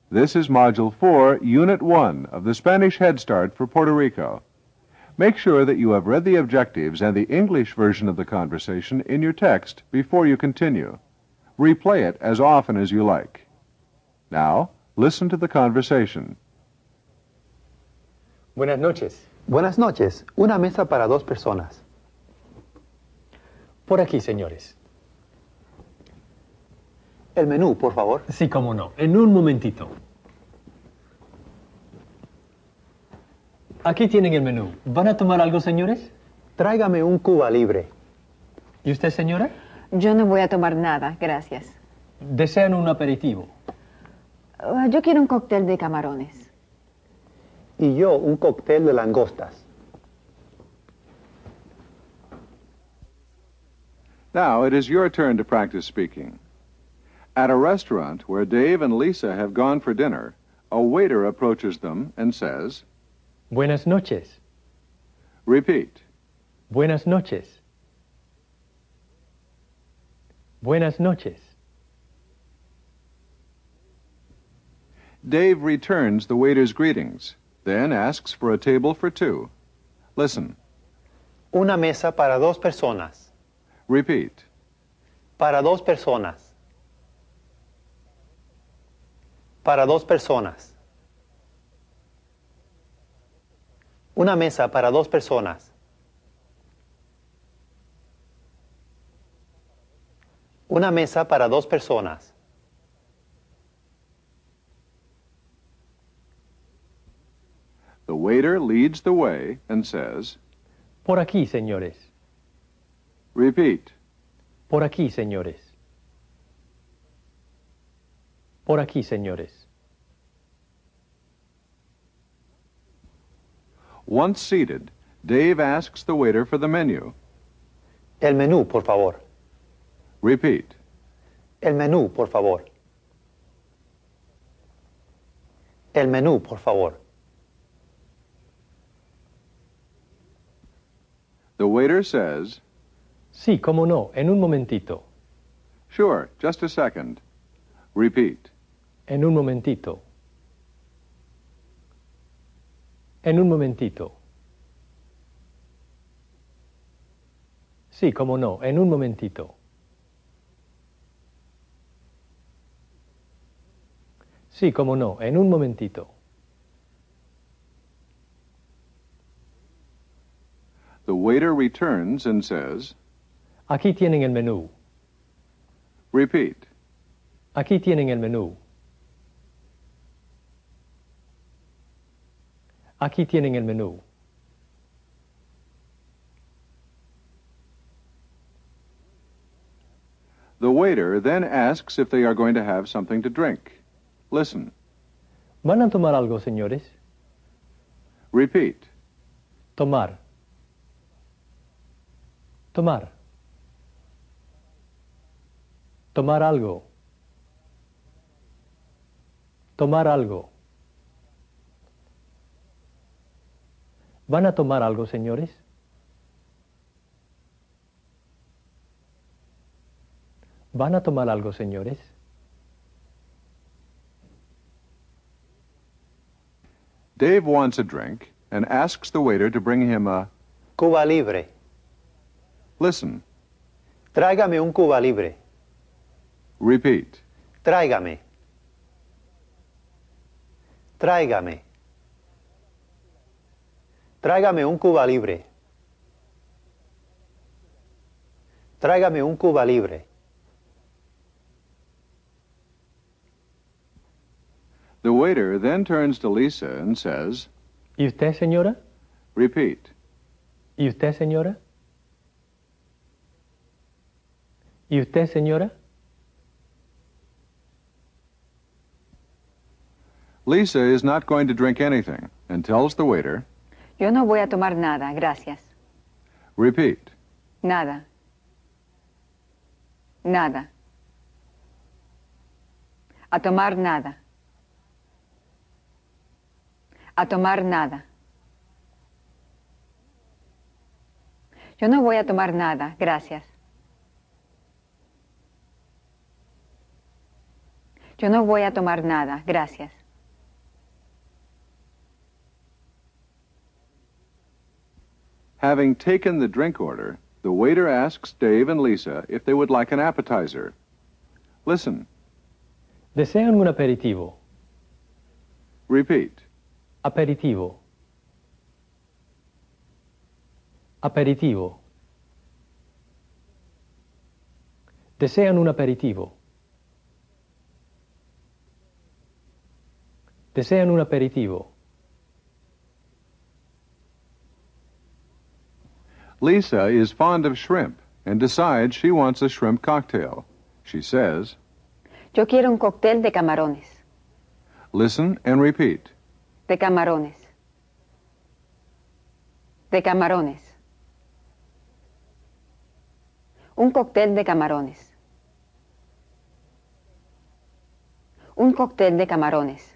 This is Module 4, Unit 1 of the Spanish Head Start for Puerto Rico. Make sure that you have read the objectives and the English version of the conversation in your text before you continue. Replay it as often as you like. Now, listen to the conversation. Buenas noches. Buenas noches. Una mesa para 2 personas. Por aquí, señores. El menú, por favor. Sí, cómo no. En un momentito. Aquí tienen el menú. ¿Van a tomar algo, señores? Tráigame un Cuba Libre. ¿Y usted, señora? Yo no voy a tomar nada, gracias. ¿Desean un aperitivo? Yo quiero un cóctel de camarones. Y yo un cóctel de langostas. Now it is your turn to practice speaking. At a restaurant where Dave and Lisa have gone for dinner, a waiter approaches them and says, Buenas noches. Repeat. Buenas noches. Buenas noches. Dave returns the waiter's greetings, then asks for a table for 2. Listen. Una mesa para 2 personas. Repeat. Para 2 personas. Para 2 personas. Una mesa para 2 personas. Una mesa para 2 personas. The waiter leads the way and says, Por aquí, señores. Repeat. Por aquí, señores. Por aquí, señores. Once seated, Dave asks the waiter for the menu. El menú, por favor. Repeat. El menú, por favor. El menú, por favor. The waiter says, Sí, cómo no. En un momentito. Sure, just a second. Repeat. En un momentito. En un momentito. Sí, cómo no. En un momentito. Sí, cómo no. En un momentito. The waiter returns and says, Aquí tienen el menú. Repeat. Aquí tienen el menú. Aquí tienen el menú. The waiter then asks if they are going to have something to drink. Listen. ¿Van a tomar algo, señores? Repeat. Tomar. Tomar. Tomar algo. Tomar algo. ¿Van a tomar algo, señores? ¿Van a tomar algo, señores? Dave wants a drink and asks the waiter to bring him a... Cuba Libre. Listen. Tráigame un Cuba Libre. Repeat. Tráigame. Tráigame. Tráigame un Cuba Libre. Tráigame un Cuba Libre. The waiter then turns to Lisa and says, ¿Y usted, señora? Repeat. ¿Y usted, señora? ¿Y usted, señora? Lisa is not going to drink anything and tells the waiter, Yo no voy a tomar nada, gracias. Repeat. Nada. Nada. A tomar nada. A tomar nada. Yo no voy a tomar nada, gracias. Yo no voy a tomar nada, gracias. Having taken the drink order, the waiter asks Dave and Lisa if they would like an appetizer. Listen. ¿Desean un aperitivo? Repeat. Aperitivo. Aperitivo. ¿Desean un aperitivo? ¿Desean un aperitivo? Lisa is fond of shrimp and decides she wants a shrimp cocktail. She says, Yo quiero un cóctel de camarones. listen and repeat. De camarones. De camarones. Un cóctel de camarones. Un cóctel de camarones.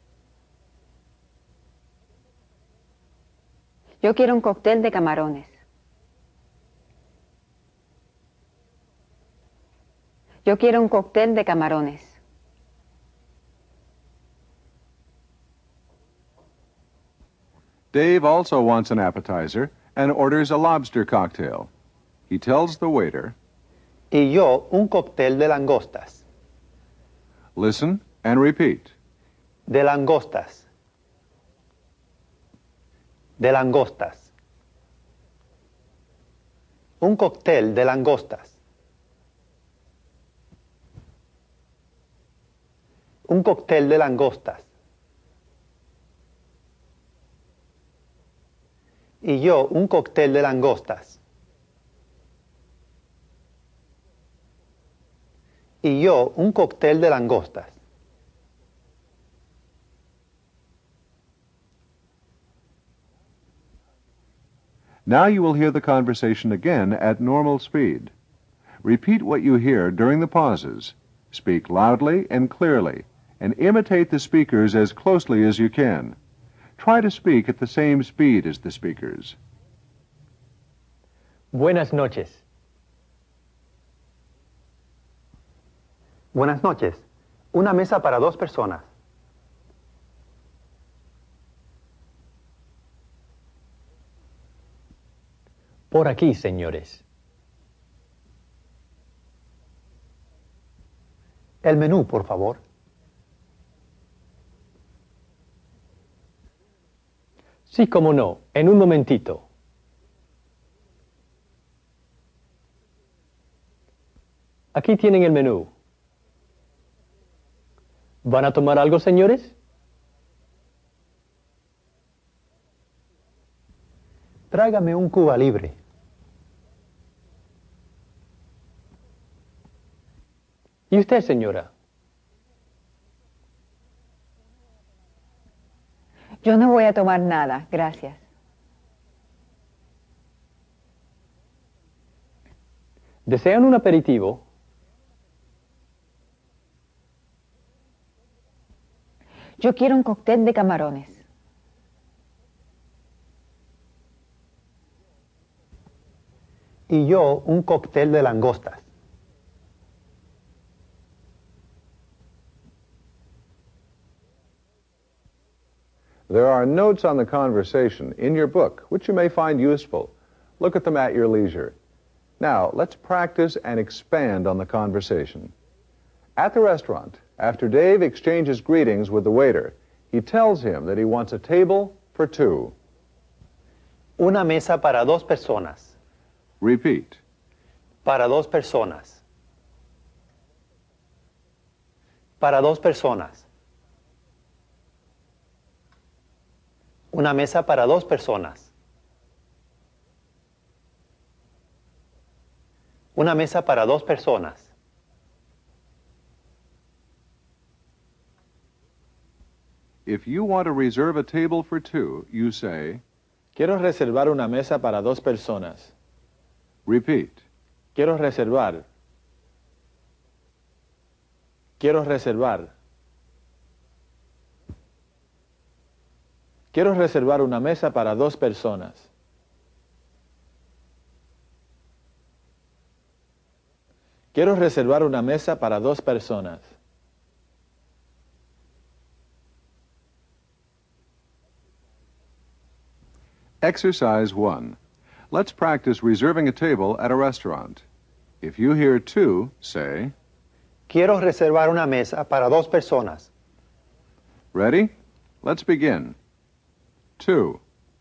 Yo quiero un cóctel de camarones. Yo quiero un cóctel de camarones. Dave also wants an appetizer and orders a lobster cocktail. He tells the waiter, Y yo un cóctel de langostas. listen and repeat. De langostas. De langostas. Un cóctel de langostas. Un cóctel de langostas. Y yo un cóctel de langostas. Y yo un cóctel de langostas. Now you will hear the conversation again at normal speed. Repeat what you hear during the pauses. Speak loudly and clearly, and imitate the speakers as closely as you can. Try to speak at the same speed as the speakers. Buenas noches. Buenas noches. Una mesa para 2 personas. Por aquí, señores. El menú, por favor. Sí, cómo no. En un momentito. Aquí tienen el menú. ¿Van a tomar algo, señores? Tráigame un Cuba Libre. ¿Y usted, señora? Yo no voy a tomar nada, gracias. ¿Desean un aperitivo? Yo quiero un cóctel de camarones. Y yo un cóctel de langostas. There are notes on the conversation in your book, which you may find useful. Look at them at your leisure. Now, let's practice and expand on the conversation. At the restaurant, after Dave exchanges greetings with the waiter, he tells him that he wants a table for 2. Una mesa para 2 personas. Repeat. Para 2 personas. Para 2 personas. Una mesa para 2 personas. Una mesa para 2 personas. If you want to reserve a table for 2, you say, Quiero reservar una mesa para 2 personas. repeat. Quiero reservar. Quiero reservar. Quiero reservar una mesa para 2 personas. Quiero reservar una mesa para 2 personas. Exercise 1. Let's practice reserving a table at a restaurant. If you hear two, say, Quiero reservar una mesa para 2 personas. ready? Let's begin. 2.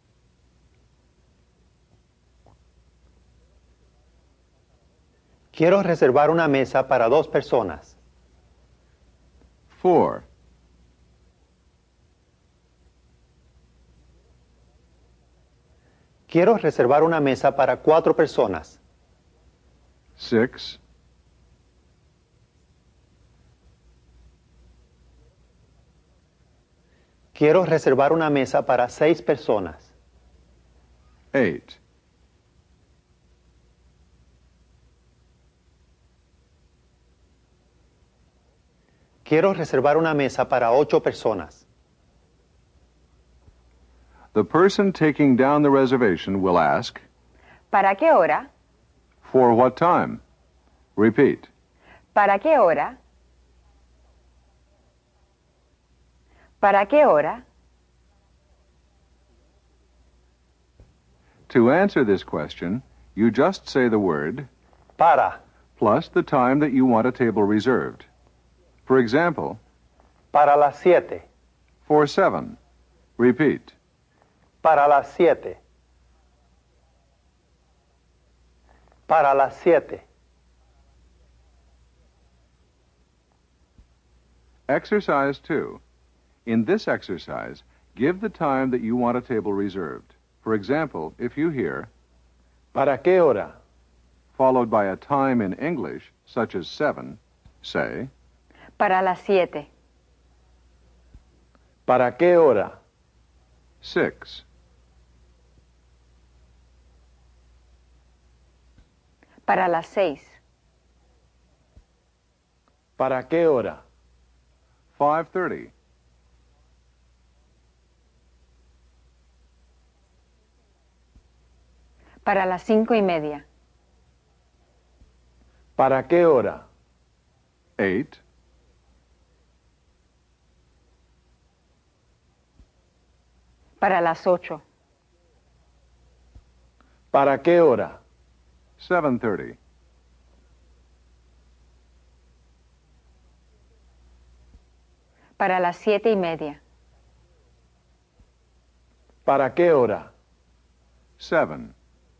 Quiero reservar una mesa para 2 personas. 4. Quiero reservar una mesa para 4 personas. 6. Quiero reservar una mesa para 6 personas. 8. Quiero reservar una mesa para 8 personas. The person taking down the reservation will ask, ¿Para qué hora? for what time? Repeat. ¿Para qué hora? ¿Para qué hora? To answer this question, you just say the word Para. plus the time that you want a table reserved. For example, Para las 7. for 7. Repeat. Para las 7. Para las 7. Exercise 2. In this exercise, give the time that you want a table reserved. For example, if you hear, ¿Para qué hora? followed by a time in English, such as 7, say, Para las 7. ¿Para qué hora? 6. Para las 6. ¿Para qué hora? 5:30. Para las 5:30. ¿Para qué hora? 8. Para las 8. ¿Para qué hora? 7:30. Para las 7:30. ¿Para qué hora? 7.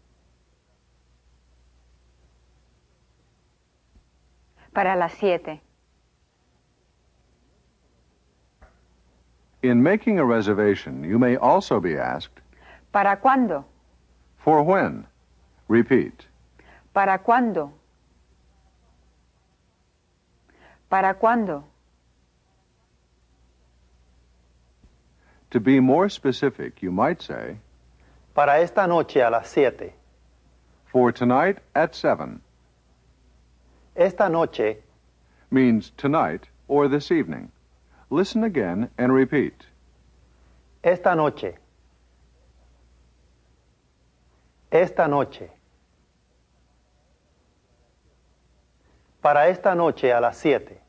Para las 7. In making a reservation, you may also be asked, ¿Para cuándo? for when? Repeat. ¿Para cuándo? ¿Para cuándo? To be more specific, you might say, Para esta noche a las 7. for tonight at 7, Esta noche, means tonight or this evening. Listen again and repeat. esta noche. Esta noche. Para esta noche a las 7.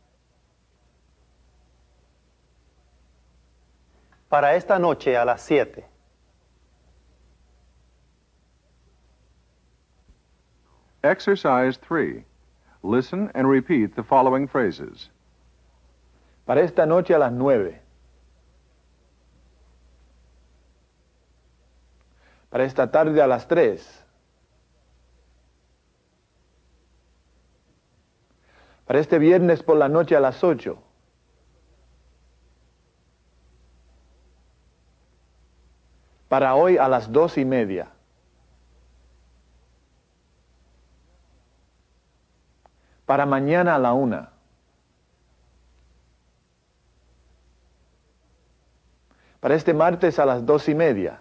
Para esta noche a las 7. Exercise 3. Listen and repeat the following phrases. Para esta noche a las 9. Para esta tarde a las 3. Para este viernes por la noche a las 8. Para hoy a las 2:30. Para mañana a la 1. Para este martes a las 2:30.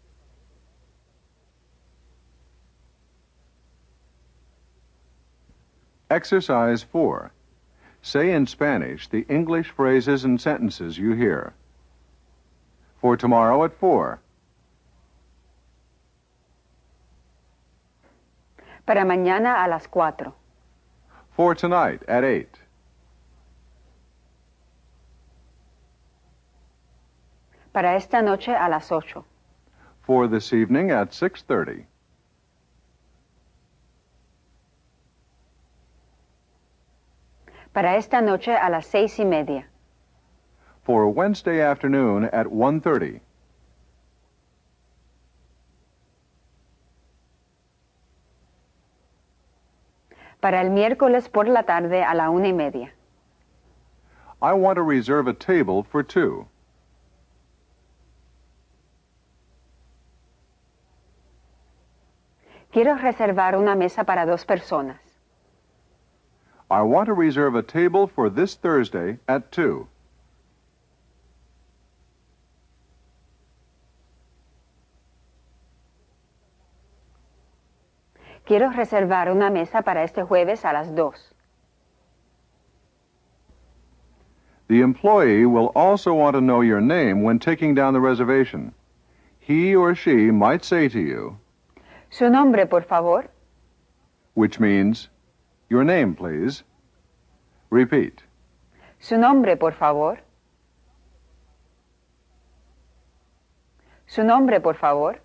Exercise 4. Say in Spanish the English phrases and sentences you hear. For tomorrow at 4. Para mañana a las 4. For tonight at 8. Para esta noche a las 8. For this evening at 6:30. Para esta noche a las 6:30. For Wednesday afternoon at 1:30. Para el miércoles por la tarde a la 1:30. I want to reserve a table for 2. Quiero reservar una mesa para 2 personas. I want to reserve a table for this Thursday at 2. Quiero reservar una mesa para este jueves a las 2. The employee will also want to know your name when taking down the reservation. He or she might say to you, Su nombre, por favor. which means, your name, please. Repeat. Su nombre, por favor. Su nombre, por favor.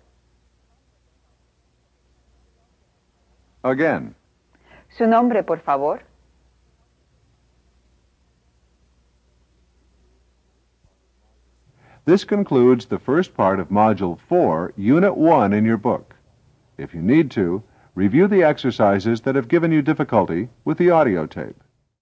Again. Su nombre, por favor. This concludes the first part of Module 4, Unit 1 in your book. If you need to, review the exercises that have given you difficulty with the audio tape.